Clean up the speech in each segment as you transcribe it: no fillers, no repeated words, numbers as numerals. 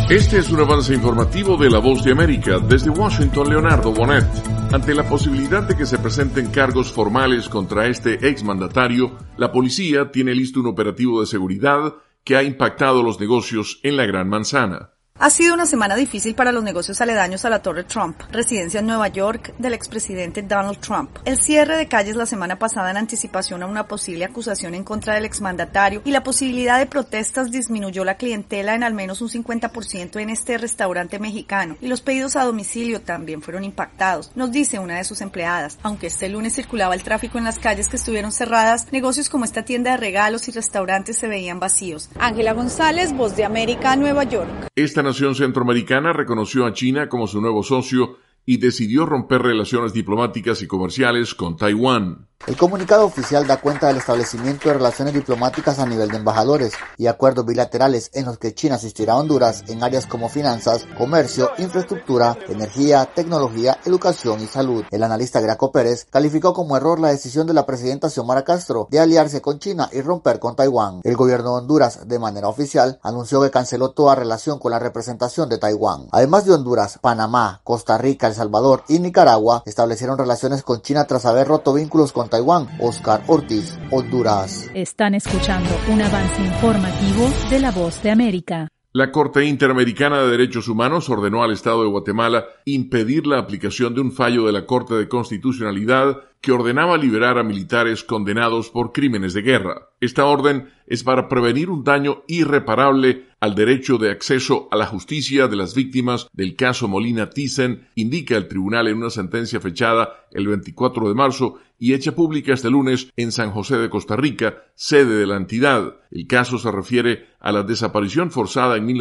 Este es un avance informativo de La Voz de América. Desde Washington, Leonardo Bonet. Ante la posibilidad de que se presenten cargos formales contra este exmandatario, la policía tiene listo un operativo de seguridad que ha impactado los negocios en la Gran Manzana. Ha sido una semana difícil para los negocios aledaños a la Torre Trump, residencia en Nueva York del expresidente Donald Trump. El cierre de calles la semana pasada en anticipación a una posible acusación en contra del exmandatario y la posibilidad de protestas disminuyó la clientela en al menos un 50% en este restaurante mexicano, y los pedidos a domicilio también fueron impactados, nos dice una de sus empleadas. Aunque este lunes circulaba el tráfico en las calles que estuvieron cerradas, negocios como esta tienda de regalos y restaurantes se veían vacíos. Ángela González, Voz de América, Nueva York. Esta nación centroamericana reconoció a China como su nuevo socio y decidió romper relaciones diplomáticas y comerciales con Taiwán. El comunicado oficial da cuenta del establecimiento de relaciones diplomáticas a nivel de embajadores y acuerdos bilaterales en los que China asistirá a Honduras en áreas como finanzas, comercio, infraestructura, energía, tecnología, educación y salud. El analista Graco Pérez calificó como error la decisión de la presidenta Xiomara Castro de aliarse con China y romper con Taiwán. El gobierno de Honduras, de manera oficial, anunció que canceló toda relación con la representación de Taiwán. Además de Honduras, Panamá, Costa Rica, El Salvador y Nicaragua establecieron relaciones con China tras haber roto vínculos con Taiwán. Oscar Ortiz, Honduras. Están escuchando un avance informativo de La Voz de América. La Corte Interamericana de Derechos Humanos ordenó al Estado de Guatemala impedir la aplicación de un fallo de la Corte de Constitucionalidad que ordenaba liberar a militares condenados por crímenes de guerra. Esta orden es para prevenir un daño irreparable al derecho de acceso a la justicia de las víctimas del caso Molina Thyssen, indica el tribunal en una sentencia fechada el 24 de marzo y hecha pública este lunes en San José de Costa Rica, sede de la entidad. El caso se refiere a la desaparición forzada en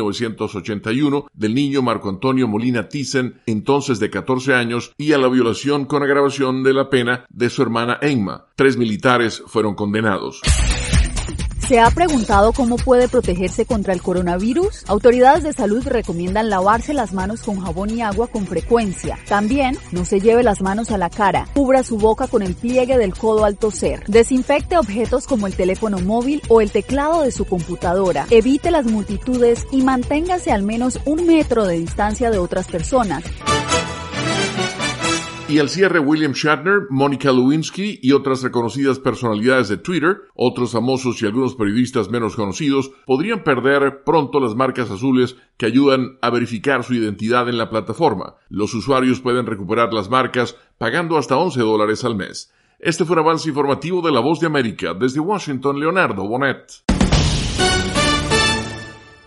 1981 del niño Marco Antonio Molina Thyssen, entonces de 14 años, y a la violación con agravación de la pena de su hermana Emma. 3 militares fueron condenados. ¿Se ha preguntado cómo puede protegerse contra el coronavirus? Autoridades de salud recomiendan lavarse las manos con jabón y agua con frecuencia. También, no se lleve las manos a la cara. Cubra su boca con el pliegue del codo al toser. Desinfecte objetos como el teléfono móvil o el teclado de su computadora. Evite las multitudes y manténgase al menos 1 metro de distancia de otras personas. Y al cierre, William Shatner, Mónica Lewinsky y otras reconocidas personalidades de Twitter, otros famosos y algunos periodistas menos conocidos, podrían perder pronto las marcas azules que ayudan a verificar su identidad en la plataforma. Los usuarios pueden recuperar las marcas pagando hasta $11 al mes. Este fue un avance informativo de La Voz de América. Desde Washington, Leonardo Bonet.